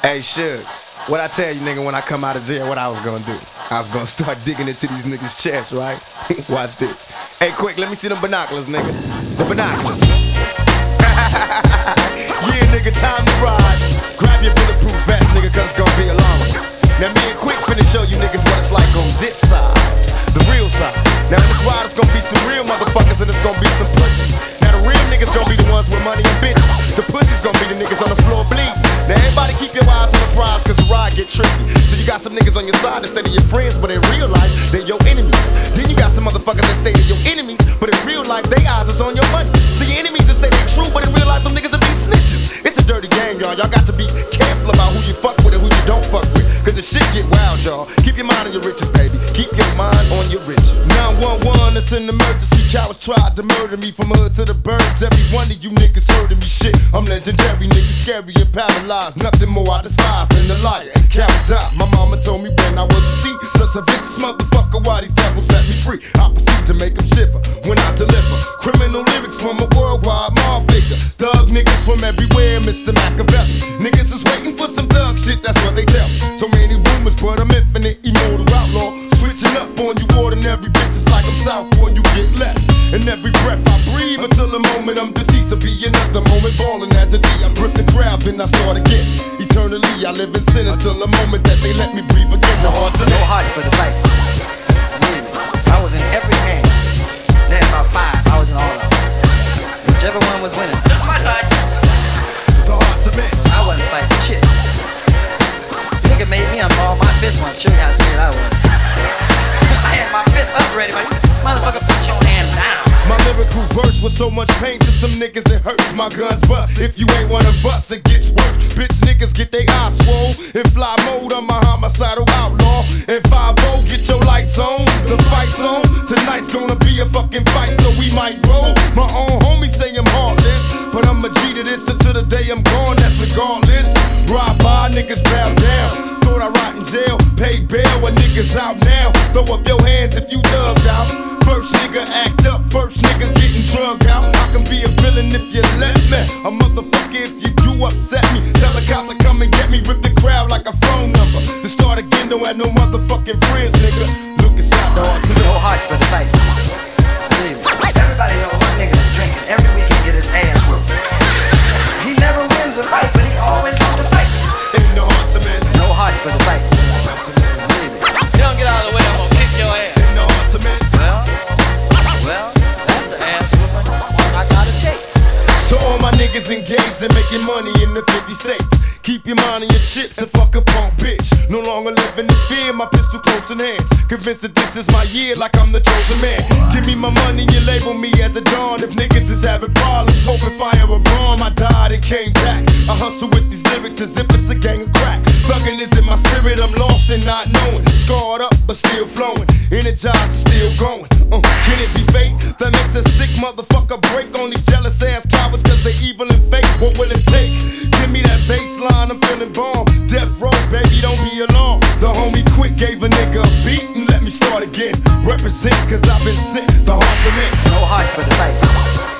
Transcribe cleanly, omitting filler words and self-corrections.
Hey, Suge, what I tell you, nigga, when I come out of jail, what I was gonna do? I was gonna start digging into these niggas' chests, right? Watch this. Hey, quick, let me see them binoculars, nigga. The binoculars. Yeah, nigga, time to ride. Grab your bulletproof vest, nigga, cause it's gonna be a long one. Now, me and Quick finna show you niggas what it's like on this side, the real side. Now, in this ride, it's gonna be some real motherfuckers and it's gonna be some pussies. Now, the real niggas gonna be the ones with money and bitches. The pussies gonna be the niggas on the floor bleeding. Now, everybody keep your eyes on the prize, cause the ride get tricky. So you got some niggas on your side that say they're your friends, but in real life, they're your enemies. Then you got some motherfuckers that say they're your enemies, but in real life, they eyes is on your money. So your enemies that say they're true, but in real life, them niggas will be snitches. It's a dirty game, y'all. Y'all got to be careful about who you fuck with and who you don't fuck with, cause the shit get wild, y'all. Keep your mind on your riches, baby. Keep your mind on your riches. 911, it's an emergency. Cowards tried to murder me from hood to the birds. Every one of you niggas heard of me, shit. I'm legendary, niggas scary and paralyzed. Nothing more I despise than the liar and coward die. My mama told me when I was a seed, such a vicious motherfucker, why these devils let me free? I proceed to make them shiver when I deliver criminal lyrics from a worldwide mob figure. Thug niggas from everywhere, Mr. Machiavelli. Niggas is waiting for some thug shit, that's what they tell me. So many rumors, but I'm infinite, immortal outlaw. Switching up on you ordinary bitches like I'm Southpaw, you get left. And every breath I breathe until the moment I'm deceased. I'll be another moment ballin' as a G. I rip the crowd, then I start again. Eternally, I live in sin until the moment that they let me breathe again. The heart to no heart for the fight. I was in every game. Then about 5, I was in all of them. Whichever one was winning. the heart to men. I wasn't fighting shit. Nigga made me unball my fist once. Show you how scared I was. I had my fist up ready, but he said, motherfucker, put your hand down. My lyrical verse was so much pain to some niggas it hurts. My guns bust. If you ain't one of us, it gets worse. Bitch niggas get they eyes swole. In fly mode, I'm a homicidal outlaw. In 5-0, get your lights on. The fight's on. Tonight's gonna be a fucking fight, so we might roll. My own homies say I'm heartless, but I'm a G to this until the day I'm gone. That's regardless. Ride by, niggas bow down. Thought I rot in jail, pay bail when niggas out now. Throw up your hands if you dubbed out. First nigga act up, first nigga getting drugged out. I can be a villain if you let me. A motherfucker if you do upset me. Tell the cops to come and get me, rip the crowd like a phone number. To start again, don't have no motherfucking friends, nigga. Look inside the heart to No heart for the fight. Everybody know one nigga is drinking every weekend, get his ass whooped. He never wins a fight, but he always wants to fight. in the heart to men. No heart for the fight. You don't get out of the way, I'm gonna kick your ass. In the heart to men. Well, that's the ass whooping I gotta take. To all my niggas engaged in making money in the 50 states. Keep your mind on your chips and fuck a punk bitch. No longer living in fear, my pistol close in hands. Convinced that this is my year like I'm the chosen man. Give me my money, you label me as a dawn. If niggas is having problems, open fire a bomb. I died and came back. I hustle with these lyrics as if it's a gang of crack. Thuggin' is in my spirit, I'm lost and not knowing. Scarred up but still flowing. Energized, still going. Can it be fate that makes a sick motherfucker break on these jealous ass cowards cause they evil and fake? What will it take? Give me that baseline, I'm feeling bomb. Death row, baby, don't be alarmed. The homie Quick gave a nigga a beat and let me start again. Represent cause I've been sent, the heart's in it. No heart for the fight.